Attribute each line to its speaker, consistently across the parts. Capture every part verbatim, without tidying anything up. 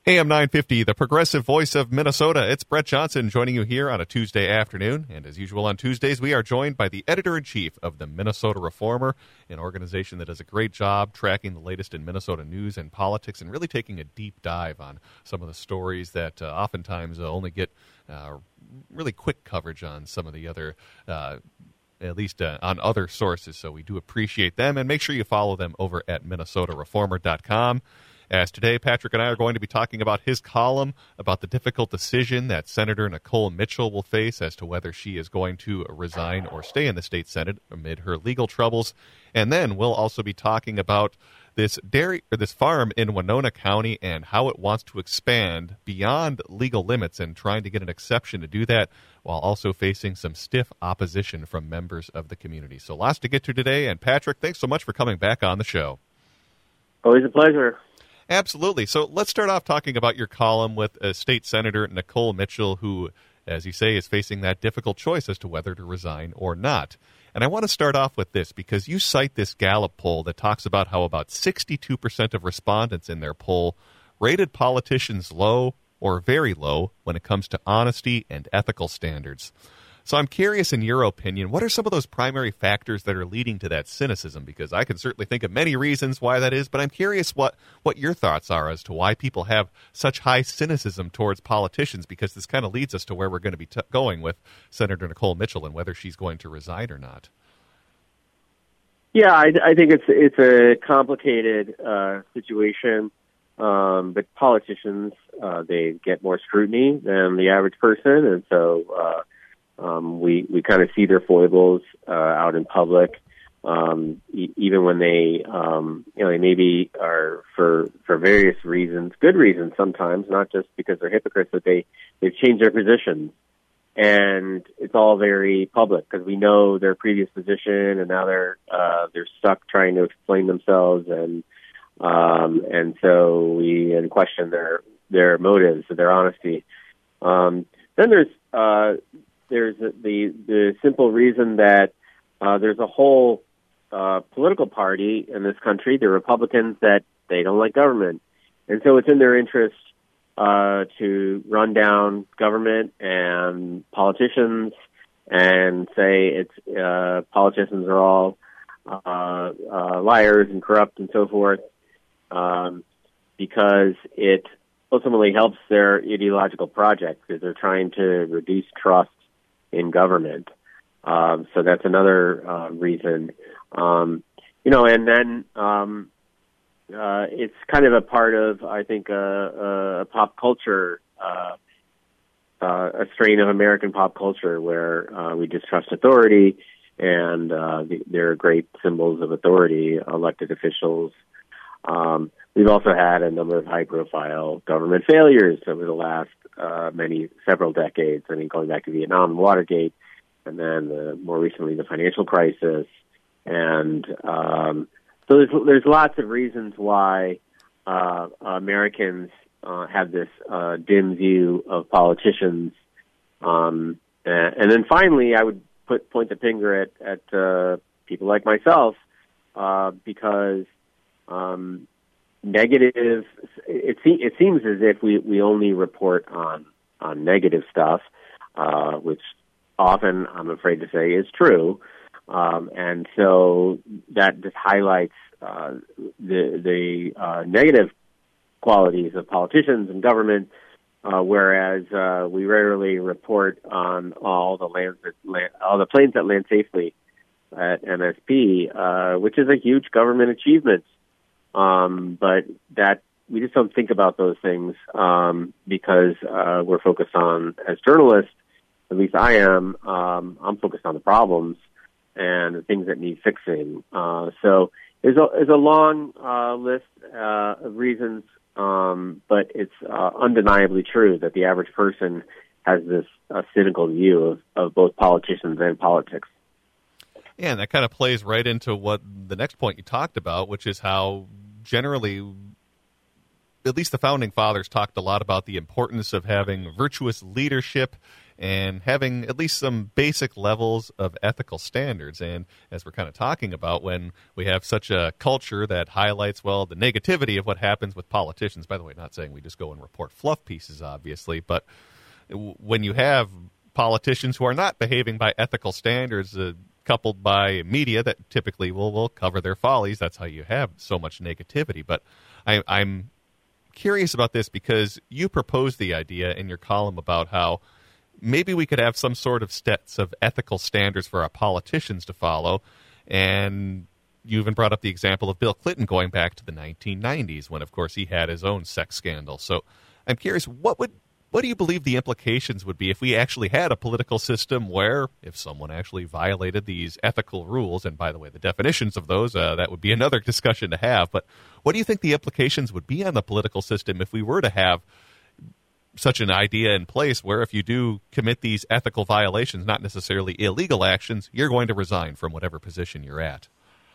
Speaker 1: A M nine fifty, the progressive voice of Minnesota. It's Brett Johnson joining you here on a Tuesday afternoon. And as usual on Tuesdays, we are joined by the editor-in-chief of the Minnesota Reformer, an organization that does a great job tracking the latest in Minnesota news and politics and really taking a deep dive on some of the stories that uh, oftentimes uh, only get uh, really quick coverage on some of the other uh at least uh, on other sources. So we do appreciate them, and make sure you follow them over at minnesota reformer dot com. As today, Patrick and I are going to be talking about his column about the difficult decision that Senator Nicole Mitchell will face as to whether she is going to resign or stay in the state Senate amid her legal troubles. And then we'll also be talking about this dairy or this farm in Winona County and how it wants to expand beyond legal limits and trying to get an exception to do that while also facing some stiff opposition from members of the community. So lots to get to today. And Patrick, thanks so much for coming back on the show.
Speaker 2: Always a pleasure.
Speaker 1: Absolutely. So let's start off talking about your column with uh, State Senator Nicole Mitchell, who, as you say, is facing that difficult choice as to whether to resign or not. And I want to start off with this because you cite this Gallup poll that talks about how about sixty-two percent of respondents in their poll rated politicians low or very low when it comes to honesty and ethical standards. So I'm curious, in your opinion, what are some of those primary factors that are leading to that cynicism? Because I can certainly think of many reasons why that is, but I'm curious what, what your thoughts are as to why people have such high cynicism towards politicians, because this kind of leads us to where we're going to be t- going with Senator Nicole Mitchell and whether she's going to resign or not.
Speaker 2: Yeah, I, I think it's it's a complicated uh, situation, um, but politicians, uh, they get more scrutiny than the average person, and so uh, Um, we, we kind of see their foibles uh, out in public, um, e- even when they, um, you know, they maybe are for for various reasons, good reasons sometimes, not just because they're hypocrites, but they they've changed their positions, and it's all very public because we know their previous position, and now they're uh, they're stuck trying to explain themselves, and um, and so we and question their their motives, their honesty. Um, then there's uh, There's the the simple reason that uh, there's a whole uh, political party in this country, the Republicans, that they don't like government. And so it's in their interest uh, to run down government and politicians and say it's uh, politicians are all uh, uh, liars and corrupt and so forth, um, because it ultimately helps their ideological project because they're trying to reduce trust in government. Um, so that's another uh, reason. Um, you know, and then um, uh, it's kind of a part of, I think, a, a pop culture, uh, uh, a strain of American pop culture where uh, we distrust authority, and uh, there are great symbols of authority, elected officials. Um, we've also had a number of high-profile government failures over the last uh, many, several decades. I mean, going back to Vietnam and Watergate, and then the, more recently the financial crisis. And um, so there's, there's lots of reasons why uh, Americans uh, have this uh, dim view of politicians. Um, and, and then finally, I would put point the finger at, at uh, people like myself uh, because Um, negative. It, it seems as if we, we only report on on negative stuff, uh, which often I'm afraid to say is true, um, and so that just highlights uh, the the uh, negative qualities of politicians and government. Uh, whereas uh, we rarely report on all the lands that land, all the planes that land safely at M S P, uh, which is a huge government achievement. Um, but that we just don't think about those things um, because uh, we're focused on, as journalists, at least I am, um, I'm focused on the problems and the things that need fixing. Uh, so there's a, there's a long uh, list uh, of reasons, um, but it's uh, undeniably true that the average person has this uh, cynical view of, of both politicians and politics.
Speaker 1: Yeah, and that kind of plays right into what the next point you talked about, which is how generally, at least the Founding Fathers talked a lot about the importance of having virtuous leadership and having at least some basic levels of ethical standards. And as we're kind of talking about, when we have such a culture that highlights, well, the negativity of what happens with politicians, by the way, not saying we just go and report fluff pieces, obviously, but when you have politicians who are not behaving by ethical standards, uh, coupled by media that typically will, will cover their follies, that's how you have so much negativity. But I, I'm curious about this because you proposed the idea in your column about how maybe we could have some sort of sets of ethical standards for our politicians to follow. And you even brought up the example of Bill Clinton going back to the nineteen nineties when, of course, he had his own sex scandal. So I'm curious, what would what do you believe the implications would be if we actually had a political system where if someone actually violated these ethical rules, and by the way, the definitions of those, uh, that would be another discussion to have, but what do you think the implications would be on the political system if we were to have such an idea in place where if you do commit these ethical violations, not necessarily illegal actions, you're going to resign from whatever position you're at?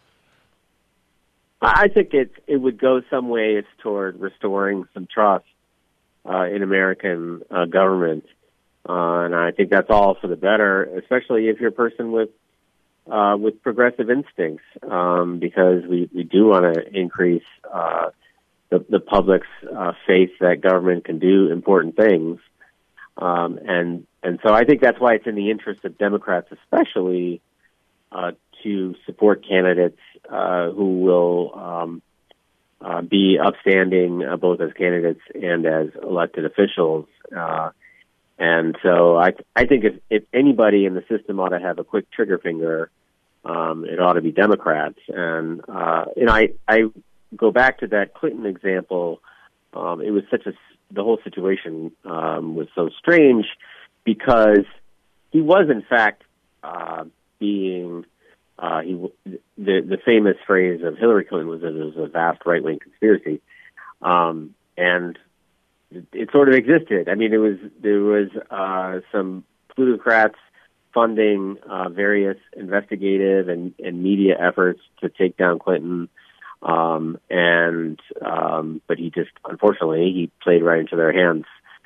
Speaker 2: I think it it would go some ways toward restoring some trust uh, in American uh, government, uh, and I think that's all for the better, especially if you're a person with uh, with progressive instincts, um, because we, we do want to increase uh, the, the public's uh, faith that government can do important things, um, and and so I think that's why it's in the interest of Democrats, especially, uh, to support candidates uh, who will um, uh, be upstanding uh, both as candidates and as elected officials. Uh, and so I I think if, if anybody in the system ought to have a quick trigger finger, um, it ought to be Democrats. And, uh, and I, I go back to that Clinton example. Um, it was such a, the whole situation um, was so strange because he was, in fact, uh, being... Uh, he, the the famous phrase of Hillary Clinton was that it was a vast right wing conspiracy, um, and it, it sort of existed. I mean, it was there was uh, some plutocrats funding uh, various investigative and, and media efforts to take down Clinton, um, and um, but he just unfortunately he played right into their hands.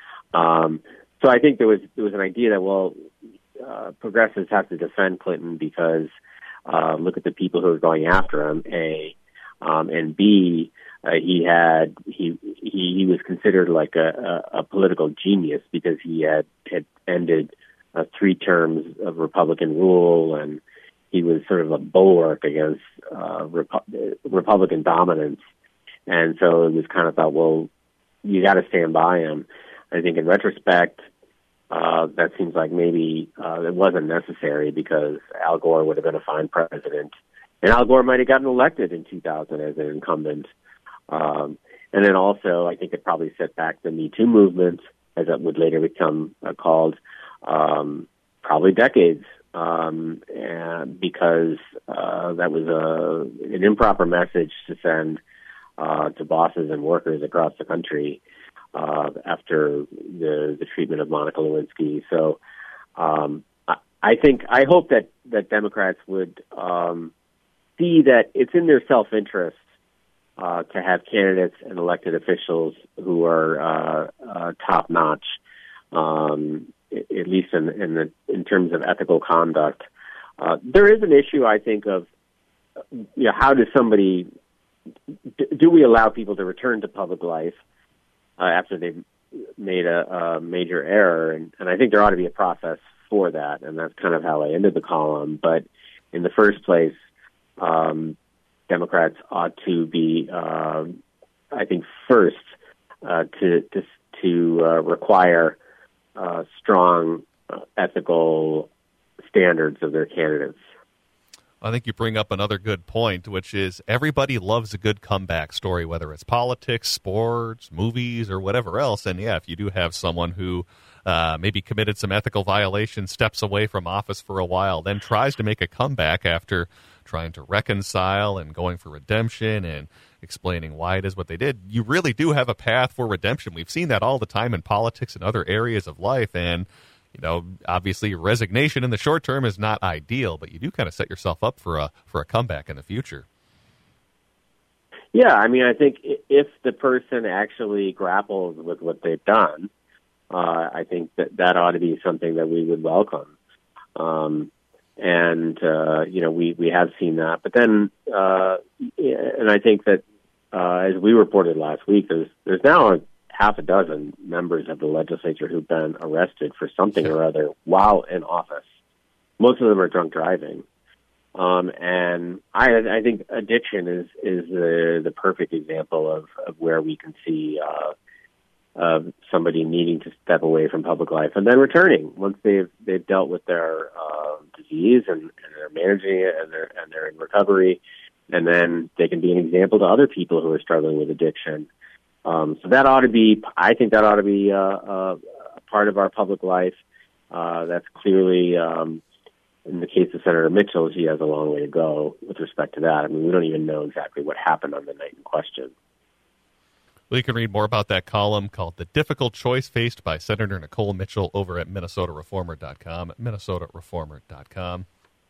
Speaker 2: Um, so I think there was there was an idea that well, uh, progressives have to defend Clinton because. Uh, look at the people who are going after him. A um, and B, uh, he had he, he he was considered like a, a, a political genius because he had had ended uh, three terms of Republican rule, and he was sort of a bulwark against uh, Repu- Republican dominance. And so it was kind of thought, well, you got to stand by him. I think in retrospect. Uh, that seems like maybe uh, it wasn't necessary because Al Gore would have been a fine president, and Al Gore might have gotten elected in two thousand as an incumbent. Um, and then also, I think it probably set back the Me Too movement, as it would later become uh, called, um, probably decades, um, and because uh, that was a, an improper message to send uh, to bosses and workers across the country. Uh, after the, the treatment of Monica Lewinsky. So um, I, I think, I hope that, that Democrats would um, see that it's in their self-interest uh, to have candidates and elected officials who are uh, uh, top-notch, um, at least in, in, the, in terms of ethical conduct. Uh, there is an issue, I think, of you know, how does somebody, do we allow people to return to public life Uh, after they've made a, a major error, and, and I think there ought to be a process for that, and that's kind of how I ended the column. But in the first place, um, Democrats ought to be, uh, I think, first uh, to to, to uh, require uh, strong uh, ethical standards of their candidates.
Speaker 1: I think you bring up another good point, which is everybody loves a good comeback story, whether it's politics, sports, movies, or whatever else. And yeah, if you do have someone who uh, maybe committed some ethical violations, steps away from office for a while, then tries to make a comeback after trying to reconcile and going for redemption and explaining why it is what they did, you really do have a path for redemption. We've seen that all the time in politics and other areas of life. And you know, obviously resignation in the short term is not ideal, but you do kind of set yourself up for a for a comeback in the future.
Speaker 2: Yeah, I mean, I think if the person actually grapples with what they've done, uh, I think that that ought to be something that we would welcome. Um, and, uh, you know, we, we have seen that. But then, uh, and I think that, uh, as we reported last week, there's, there's now a half a dozen members of the legislature who've been arrested for something or other while in office. Most of them are drunk driving. Um, and I, I think addiction is, is the, the perfect example of, of where we can see, uh, of somebody needing to step away from public life and then returning once they've they've dealt with their uh, disease and, and they're managing it and they're and they're in recovery, and then they can be an example to other people who are struggling with addiction. Um, so that ought to be, I think that ought to be uh, uh, a part of our public life. Uh, that's clearly, um, in the case of Senator Mitchell, he has a long way to go with respect to that. I mean, we don't even know exactly what happened on the night in question.
Speaker 1: Well, you can read more about that column called The Difficult Choice Faced by Senator Nicole Mitchell over at Minnesota Reformer dot com, Minnesota Reformer dot com.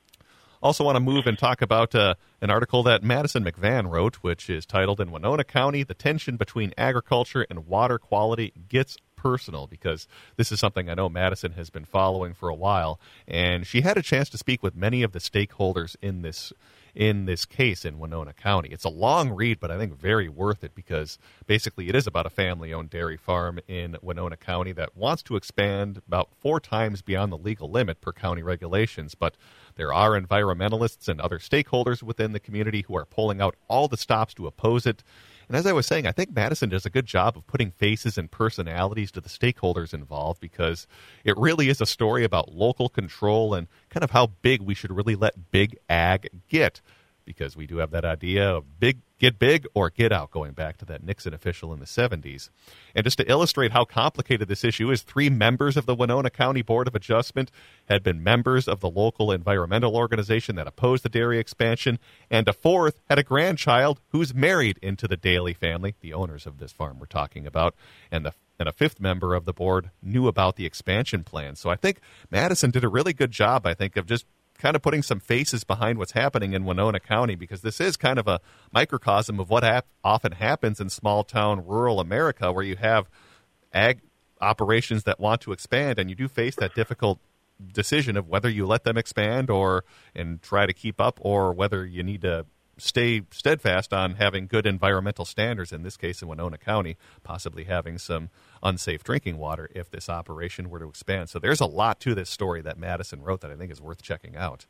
Speaker 1: Also want to move and talk about uh, an article that Madison McVan wrote, which is titled, In Winona County, the tension between agriculture and water quality gets personal, because this is something I know Madison has been following for a while, and she had a chance to speak with many of the stakeholders in this in this case in Winona County. It's a long read, but I think very worth it, because basically it is about a family-owned dairy farm in Winona County that wants to expand about four times beyond the legal limit per county regulations. But there are environmentalists and other stakeholders within the community who are pulling out all the stops to oppose it. And as I was saying, I think Madison does a good job of putting faces and personalities to the stakeholders involved, because it really is a story about local control and kind of how big we should really let big ag get, because we do have that idea of big, get big or get out, going back to that Nixon official in the seventies. And just to illustrate how complicated this issue is, three members of the Winona County Board of Adjustment had been members of the local environmental organization that opposed the dairy expansion, and a fourth had a grandchild who's married into the Daly family, the owners of this farm we're talking about, and the and a fifth member of the board knew about the expansion plan. So I think Madison did a really good job, I think, of just kind of putting some faces behind what's happening in Winona County, because this is kind of a microcosm of what hap- often happens in small-town rural America, where you have ag operations that want to expand, and you do face that difficult decision of whether you let them expand or and try to keep up, or whether you need to stay steadfast on having good environmental standards, in this case in Winona County, possibly having some unsafe drinking water if this operation were to expand. So there's a lot to this story that Madison wrote that I think is worth checking out.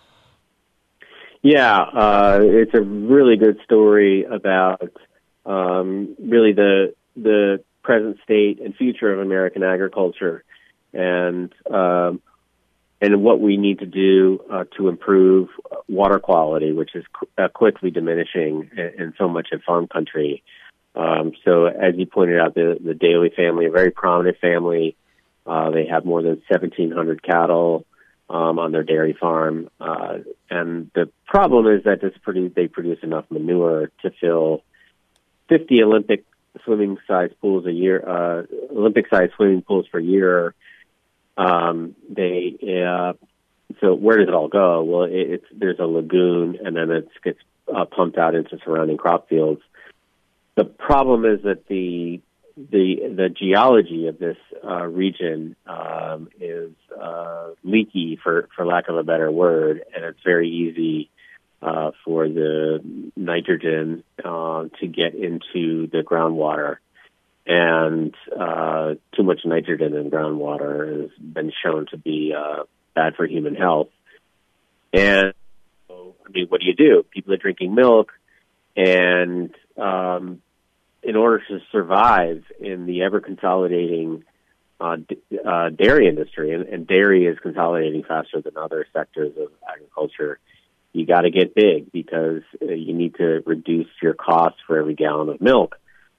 Speaker 2: Yeah, uh, it's a really good story about um, really the the present state and future of American agriculture, and um, and what we need to do uh, to improve water quality, which is qu- uh, quickly diminishing in, in so much of farm country. Um, so as you pointed out, the, the Daly family, a very prominent family, uh, they have more than seventeen hundred cattle um, on their dairy farm. Uh, and the problem is that this produce, they produce enough manure to fill fifty Olympic swimming-sized pools a year, uh, Olympic-sized swimming pools per year. Um, they, uh, so where does it all go? Well, it, it's, there's a lagoon, and then it gets uh, pumped out into surrounding crop fields. The problem is that the, the, the geology of this, uh, region, um, is, uh, leaky, for, for lack of a better word, and it's very easy, uh, for the nitrogen, uh, to get into the groundwater. And uh, too much nitrogen in groundwater has been shown to be uh, bad for human health. And so, I mean, what do you do? People are drinking milk, and um, in order to survive in the ever-consolidating uh, d- uh, dairy industry, and, and dairy is consolidating faster than other sectors of agriculture, you got to get big, because uh, you need to reduce your costs for every gallon of milk.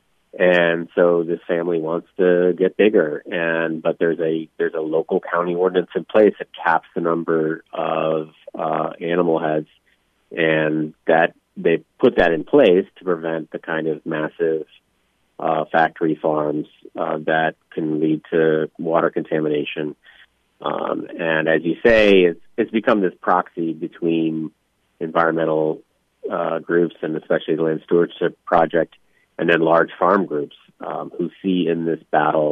Speaker 2: And so this family wants to get bigger, and but there's a there's a local county ordinance in place that caps the number of uh, animal heads, and that they put that in place to prevent the kind of massive uh, factory farms uh, that can lead to water contamination. Um, and as you say, it's it's become this proxy between environmental uh, groups, and especially the Land Stewardship Project, and then large farm groups um, who see in this battle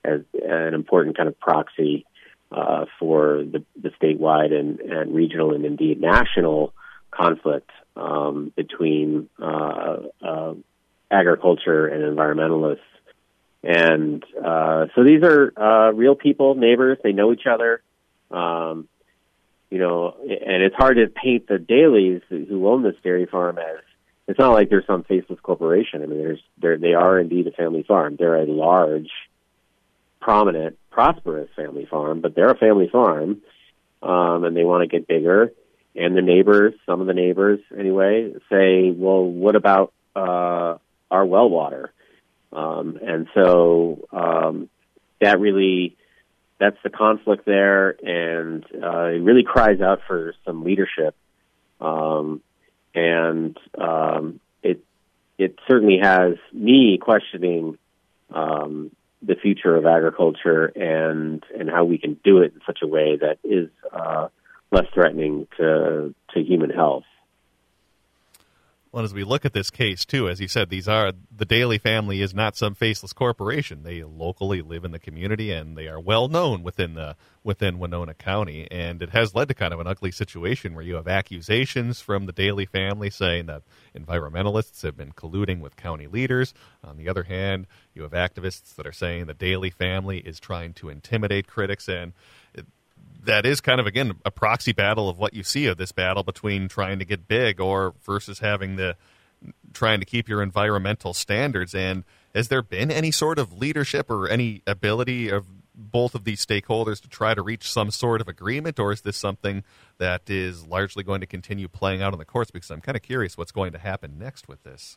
Speaker 2: as an important kind of proxy uh, for the, the statewide and, and regional and indeed national conflict um, between uh, uh, agriculture and environmentalists. And uh, so these are uh, real people, neighbors. They know each other. Um, you know, and it's hard to paint the Dailies who own this dairy farm as, it's not like they're some faceless corporation. I mean, there's, they're, they are indeed a family farm. They're a large, prominent, prosperous family farm, but they're a family farm, um, and they want to get bigger. And the neighbors, some of the neighbors anyway, say, well, what about uh, our well water? Um, and so um, that really, that's the conflict there, and uh, it really cries out for some leadership. Um, and um, it it certainly has me questioning um, the future of agriculture and and how we can do it in such a way that is uh, less threatening to to human health.
Speaker 1: Well, as we look at this case, too, as you said, these are the Daily family is not some faceless corporation. They locally live in the community, and they are well known within the within Winona County. And it has led to kind of an ugly situation where you have accusations from the Daily family saying that environmentalists have been colluding with county leaders. On the other hand, you have activists that are saying the Daily family is trying to intimidate critics, and it, that is kind of, again, a proxy battle of what you see of this battle between trying to get big or versus having the trying to keep your environmental standards. And has there been any sort of leadership or any ability of both of these stakeholders to try to reach some sort of agreement, or is this something that is largely going to continue playing out in the courts? Because I'm kind of curious what's going to happen next with this.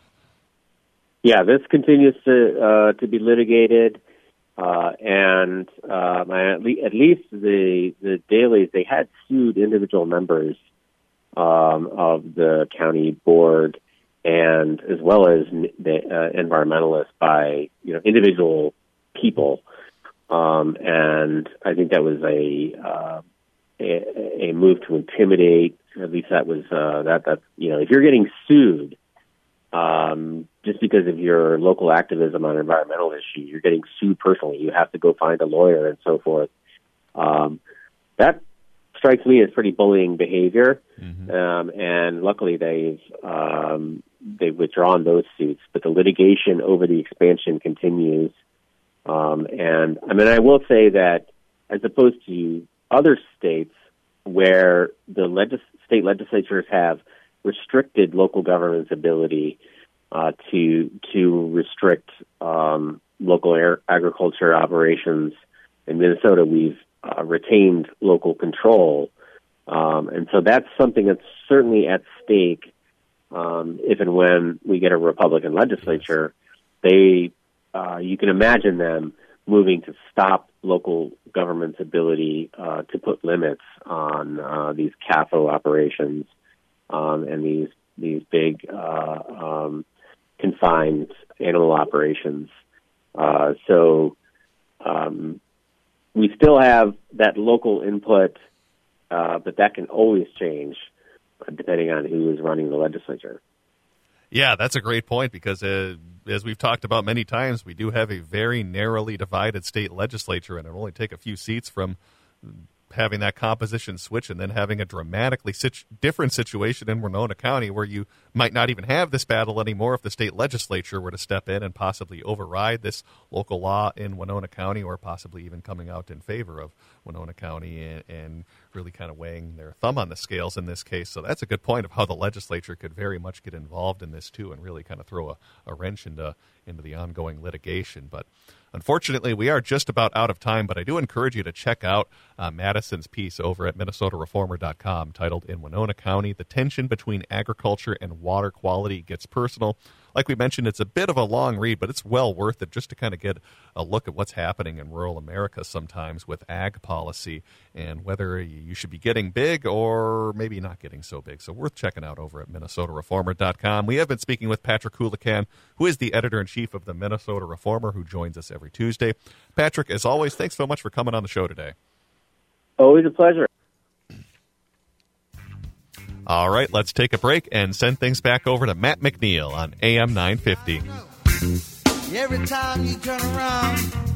Speaker 2: Yeah, this continues to uh, to be litigated. Uh, and um, at, le- at least the the Dailies, they had sued individual members um, of the county board, and as well as the uh, environmentalists by you know individual people. Um, and I think that was a, uh, a a move to intimidate. At least that was uh, that that you know if you're getting sued. Um, just because of your local activism on an environmental issue, you're getting sued personally. You have to go find a lawyer and so forth. Um, that strikes me as pretty bullying behavior. Mm-hmm. Um, and luckily they've, um, they've withdrawn those suits, but the litigation over the expansion continues. Um, and I mean, I will say that as opposed to other states where the legis- state legislatures have restricted local government's ability uh, to to restrict um, local air, agriculture operations. In Minnesota, we've uh, retained local control, um, and so that's something that's certainly at stake. Um, if and when we get a Republican legislature, they uh, you can imagine them moving to stop local government's ability uh, to put limits on uh, these C A F O operations. Um, and these these big uh, um, confined animal operations. Uh, so um, we still have that local input, uh, but that can always change depending on who is running the legislature.
Speaker 1: Yeah, that's a great point because, uh, as we've talked about many times, we do have a very narrowly divided state legislature, and it'll only take a few seats from having that composition switch and then having a dramatically situ- different situation in Winona County where you might not even have this battle anymore if the state legislature were to step in and possibly override this local law in Winona County, or possibly even coming out in favor of Winona County and, and really kind of weighing their thumb on the scales in this case. So that's a good point of how the legislature could very much get involved in this too and really kind of throw a, a wrench into into the ongoing litigation. But unfortunately, we are just about out of time, but I do encourage you to check out uh, Madison's piece over at Minnesota Reformer dot com titled "In Winona County, the Tension Between Agriculture and Water Quality Gets Personal." Like we mentioned, it's a bit of a long read, but it's well worth it just to kind of get a look at what's happening in rural America sometimes with ag policy and whether you should be getting big or maybe not getting so big. So worth checking out over at Minnesota Reformer dot com. We have been speaking with Patrick Coolican, who is the editor-in-chief of the Minnesota Reformer, who joins us every Tuesday. Patrick, as always, thanks so much for coming on the show today.
Speaker 2: Always a pleasure.
Speaker 1: All right, let's take a break and send things back over to Matt McNeil on A M nine fifty.
Speaker 3: Every time you turn around,